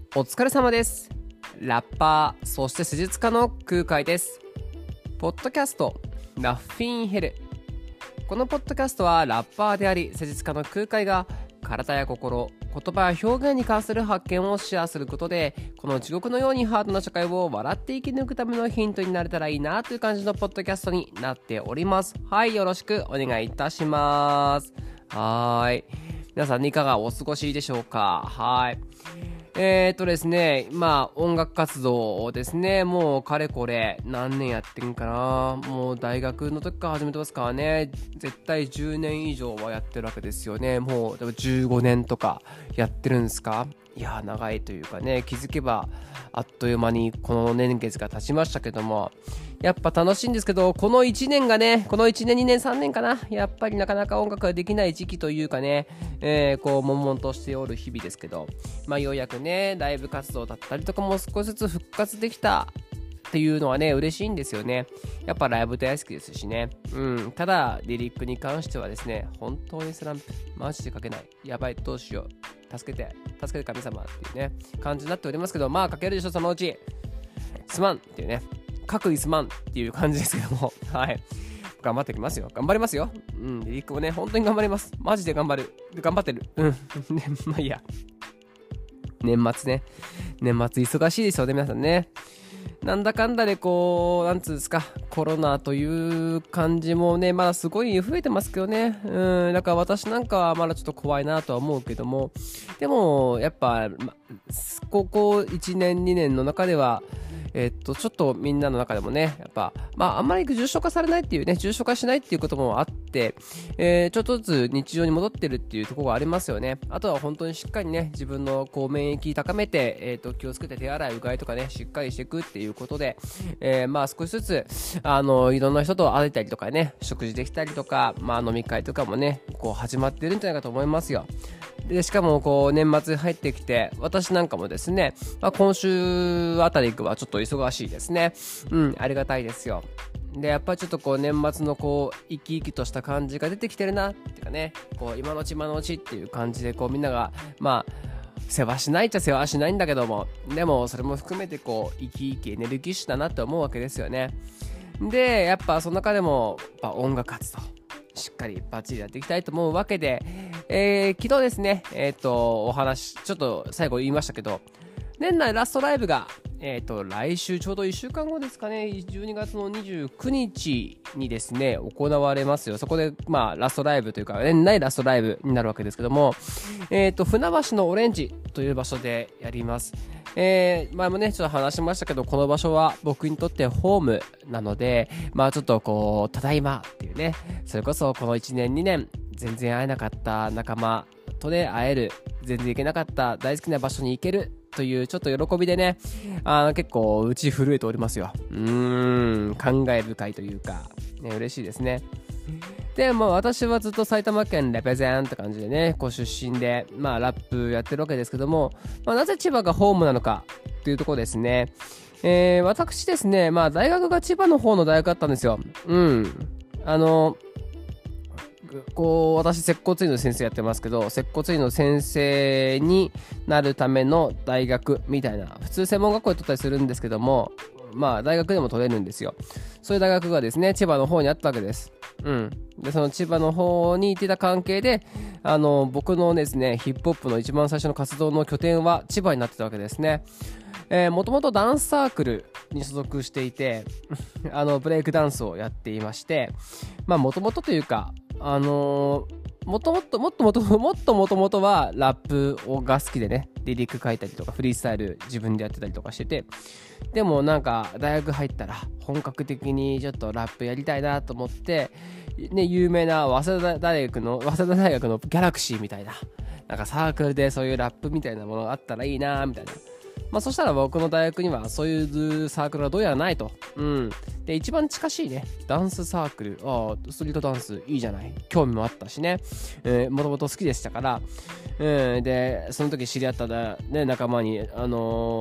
お疲れ様です。ラッパー、そして施術家の空海です。ポッドキャスト、ラッフィンヘル。このポッドキャストはラッパーであり、施術家の空海が体や心、言葉や表現に関する発見をシェアすることで、この地獄のようにハードな社会を笑って生き抜くためのヒントになれたらいいなという感じのポッドキャストになっております。はい、よろしくお願いいたします。皆さんいかがお過ごしでしょうか。ですね、音楽活動をですね、もうかれこれ何年やってんかな。もう大学の時から始めてますからね。絶対10年以上はやってるわけですよね。もう15年とかやってるんですか。いや長いというかね、気づけばあっという間にこの年月が経ちましたけども、やっぱ楽しいんですけど、この1年がね、この1年2年3年かな、やっぱりなかなか音楽ができない時期というかね、こう悶々としておる日々ですけど、ようやくねライブ活動だったりとかも少しずつ復活できたっていうのはね嬉しいんですよね。やっぱライブ大好きですしね。ただリリックに関してはですね、本当にスランプマジで書けない、やばい、どうしよう、助けて神様っていうね感じになっておりますけど、書けるでしょそのうち、すまんっていうね、各位すまんっていう感じですけども頑張ってきますよ。頑張りますよ。リリックもね本当に頑張ります。マジで頑張ってる。いいや、年末忙しいですよね皆さんね。なんだかんだでこうなんつうんですか、コロナという感じもねまだすごい増えてますけどね。だから私なんかはまだちょっと怖いなとは思うけども、でもやっぱ、ここ1年2年の中ではちょっとみんなの中でもねやっぱあんまり重症化されないっていうね、重症化しないっていうこともあって、ちょっとずつ日常に戻ってるっていうところがありますよね。あとは本当にしっかりね自分のこう免疫高めて、気をつけて手洗いうがいとかねしっかりしていくっていうことで、少しずついろんな人と会えたりとかね、食事できたりとか、飲み会とかもねこう始まってるんじゃないかと思いますよ。でしかもこう年末入ってきて、私なんかもですね、今週あたりはちょっと忙しいですね。ありがたいですよ。でやっぱりちょっとこう年末のこう生き生きとした感じが出てきてるなっていうかね、こう今のうちっていう感じでこうみんなが世話しないっちゃ世話しないんだけども、でもそれも含めてこう生き生きエネルギッシュだなって思うわけですよね。でやっぱその中でも音楽活動しっかりバッチリやっていきたいと思うわけで、昨日ですねお話ちょっと最後言いましたけど、年内ラストライブが来週ちょうど1週間後ですかね、12月の29日にですね行われますよ。そこでラストライブというか年内ラストライブになるわけですけども、船橋のオレンジという場所でやります。前もねちょっと話しましたけど、この場所は僕にとってホームなので、ちょっとこうただいまっていうね、それこそこの1年2年全然会えなかった仲間とね会える、全然行けなかった大好きな場所に行けるというちょっと喜びでね、結構打ち震えておりますよ。感慨深いというか、ね、嬉しいですね。で私はずっと埼玉県レペゼンって感じでねこう出身でラップやってるわけですけども、なぜ千葉がホームなのかっていうところですね。私ですね大学が千葉の方の大学だったんですよ。こう私接骨院の先生やってますけど、接骨院の先生になるための大学みたいな、普通専門学校で取ったりするんですけども、大学でも取れるんですよ。そういう大学がですね千葉の方にあったわけです。でその千葉の方に行ってた関係で僕のですねヒップホップの一番最初の活動の拠点は千葉になってたわけですね。もともとダンスサークルに所属していてブレイクダンスをやっていまして、もともとというかもともとはラップが好きでね、リリック書いたりとかフリースタイル自分でやってたりとかしてて、でもなんか大学入ったら本格的にちょっとラップやりたいなと思ってね、有名な早稲田大学のギャラクシーみたいななんかサークルでそういうラップみたいなものがあったらいいなみたいな。そしたら僕の大学にはそういうサークルはどうやらないと。で一番近しいねダンスサークル、ストリートダンスいいじゃない、興味もあったしね、もともと好きでしたから、でその時知り合った、ね、仲間に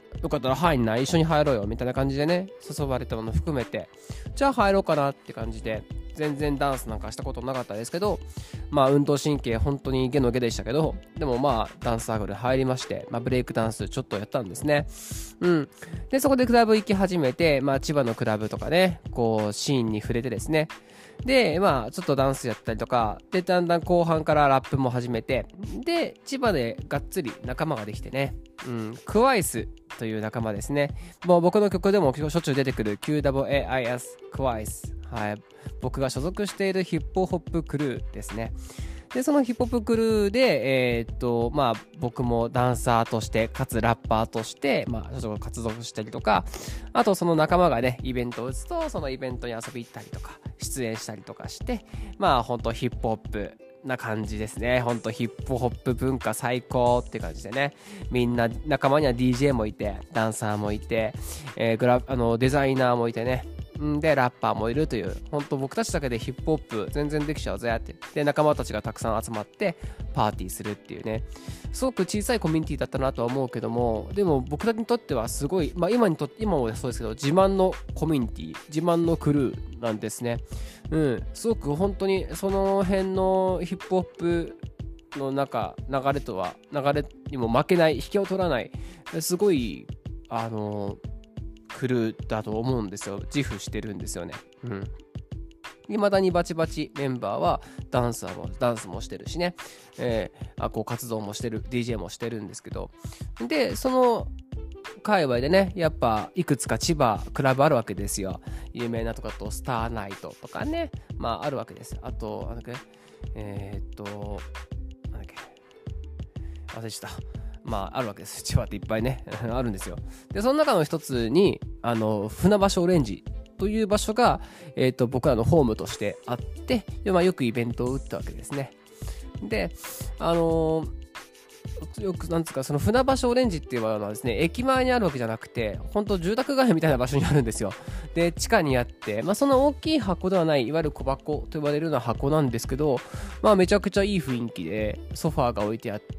よかったら入んない？一緒に入ろうよみたいな感じでね、誘われたもの含めて、じゃあ入ろうかなって感じで、全然ダンスなんかしたことなかったですけど、まあ運動神経本当にゲのゲでしたけど、でもまあダンスサークル入りまして、まあブレイクダンスちょっとやったんですね。でそこでクラブ行き始めて、まあ千葉のクラブとかね、こうシーンに触れてですね、でまあちょっとダンスやったりとかで、だんだん後半からラップも始めて、で千葉でがっつり仲間ができてね、クワイスという仲間ですね。もう僕の曲でもしょっちゅう出てくる QWAIS クワイス、はい、僕が所属しているヒップホップクルーですね。でそのヒップホップクルーでまあ僕もダンサーとしてかつラッパーとしてまあちょっと活動したりとか、あとその仲間がねイベントを打つとそのイベントに遊び行ったりとか出演したりとかして、まあ本当ヒップホップな感じですね。ほんとヒップホップ文化最高って感じでね、みんな仲間には DJ もいてダンサーもいて、デザイナーもいてね、でラッパーもいるという、本当僕たちだけでヒップホップ全然できちゃうぜって、で仲間たちがたくさん集まってパーティーするっていうね、すごく小さいコミュニティだったなとは思うけども、でも僕たちにとってはすごい、まあ今もそうですけど自慢のコミュニティ、自慢のクルーなんですね。すごく本当にその辺のヒップホップの流れにも負けない、引けを取らない、すごいクルーだと思うんですよ。自負してるんですよね。未だにバチバチメンバーはダンスもしてるしね、こう活動もしてる、 DJ もしてるんですけど、でその界隈でね、やっぱいくつか千葉クラブあるわけですよ。有名なとかとスターナイトとかね、まああるわけです。あとなんだっけ忘れちゃった。まああるわけです。千葉っていっぱいねあるんですよ。でその中の一つに船橋オレンジという場所が、僕らのホームとしてあって、で、まあ、よくイベントを打ったわけですね。でよくなんつうか、その船橋オレンジっていうのはですね、駅前にあるわけじゃなくて、本当住宅街みたいな場所にあるんですよ。で地下にあって、まあその大きい箱ではない、いわゆる小箱と呼ばれるような箱なんですけど、まあめちゃくちゃいい雰囲気でソファーが置いてあって、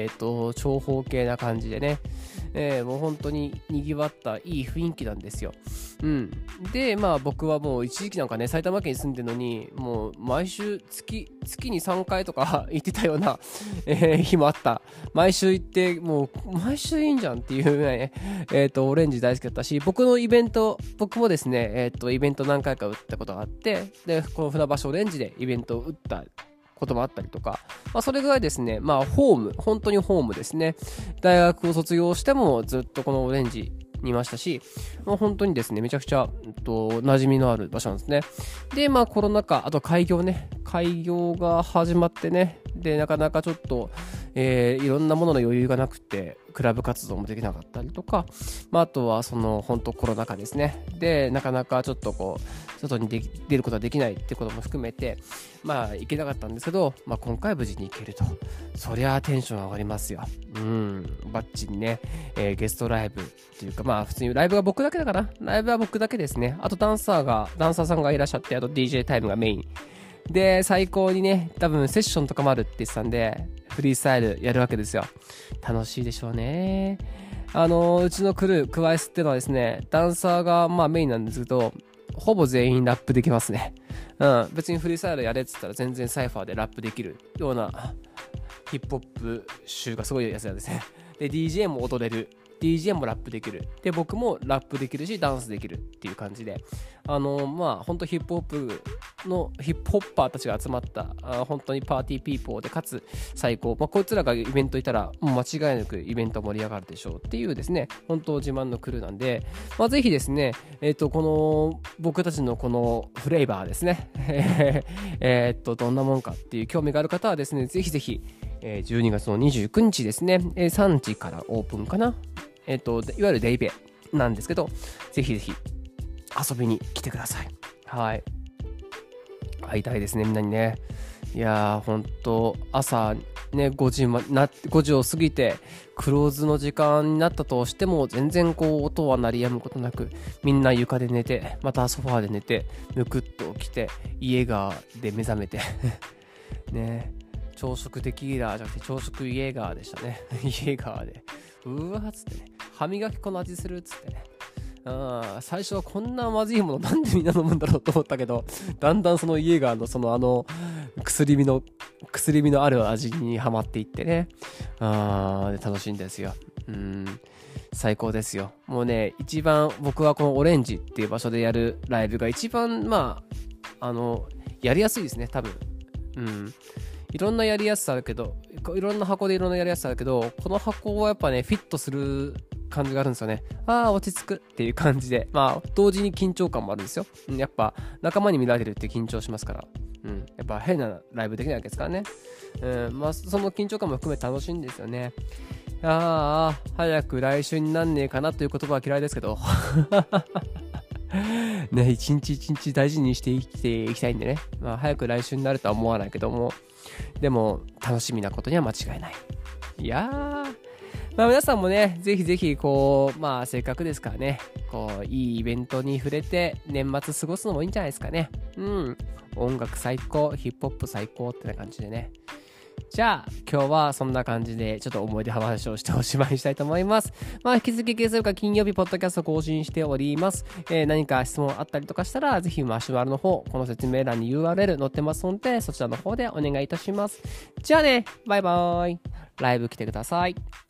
長方形な感じでね、もう本当に賑わったいい雰囲気なんですよ。でまあ僕はもう一時期なんかね、埼玉県に住んでるのに、もう毎週月に3回とか行ってたような、日もあった。毎週行って、もう毎週いいんじゃんっていうぐらいね、オレンジ大好きだったし、僕もですね、イベント何回か打ったことがあって、でこの船橋オレンジでイベントを打ったこともあったりとか、まあ、それぐらいですね、まあ本当にホームですね。大学を卒業してもずっとこのオレンジにいましたし、もう本当にですね、めちゃくちゃ馴染みのある場所なんですね。でまあコロナ禍、あと開業が始まってね、でなかなかちょっといろんなものの余裕がなくてクラブ活動もできなかったりとか、まあ、あとはその本当コロナ禍ですね。でなかなかちょっとこう外に出ることができないってことも含めて、まあ行けなかったんですけど、まあ、今回無事に行けると、そりゃテンション上がりますよ。バッチにね、ゲストライブっていうか、まあ普通にライブは僕だけだから、ライブは僕だけですね。あとダンサーさんがいらっしゃって、あと DJ タイムがメインで、最高にね、多分セッションとかもあるって言ってたんで、フリースタイルやるわけですよ。楽しいでしょうね。うちのクルー、クワイスっていうのはですね、ダンサーがまあメインなんですけど、ほぼ全員ラップできますね。別にフリースタイルやれって言ったら全然サイファーでラップできるようなヒップホップ集がすごいやつなんですね。で、DJ も踊れる。DJ もラップできる。で、僕もラップできるし、ダンスできるっていう感じで、まあ、本当ヒップホッパーたちが集まった、本当にパーティーピーポーで、かつ最高。まあ、こいつらがイベントいたら、もう間違いなくイベント盛り上がるでしょうっていうですね、本当自慢のクルーなんで、まあ、ぜひですね、この、僕たちのこのフレーバーですね、どんなもんかっていう興味がある方はですね、ぜひぜひ、12月の29日ですね、3時からオープンかな。いわゆるデイベなんですけど、ぜひぜひ遊びに来てください。はい。会いたいですね、みんなにね。いやー、ほんと、朝ね、5時を過ぎて、クローズの時間になったとしても、全然こう、音は鳴りやむことなく、みんな床で寝て、またソファーで寝て、むくっと起きて、イエガーで目覚めて、ね。朝食テキーラじゃなくて朝食イエーガーでしたね。イエーガーでうわーっつってね、 歯磨き粉の味するっつってね。最初はこんなまずいものなんでみんな飲むんだろうと思ったけど、だんだんそのイエーガーの薬味のある味にはまっていってね。楽しいんですよ。最高ですよ。もうね、一番僕はこのオレンジっていう場所でやるライブが一番やりやすいですね、多分。いろんなやりやすさあるけど、いろんな箱でいろんなやりやすさあるけど、この箱はやっぱね、フィットする感じがあるんですよね。落ち着くっていう感じで、同時に緊張感もあるんですよ。やっぱ仲間に見られるって緊張しますから。やっぱ変なライブできないわけですからね。その緊張感も含めて楽しいんですよね。早く来週になんねえかなという言葉は嫌いですけど。ね、一日一日大事にして生きていきたいんでね。早く来週になるとは思わないけども、でも楽しみなことには間違いない。いやー、皆さんもね、ぜひぜひせっかくですからね、いいイベントに触れて年末過ごすのもいいんじゃないですかね。音楽最高、ヒップホップ最高ってな感じでね。じゃあ今日はそんな感じでちょっと思い出話をしておしまいにしたいと思います。引き続き月曜日から金曜日ポッドキャスト更新しております。何か質問あったりとかしたらぜひマシュマロの方、この説明欄に URL 載ってますのでそちらの方でお願いいたします。じゃあね、バイバーイ。ライブ来てください。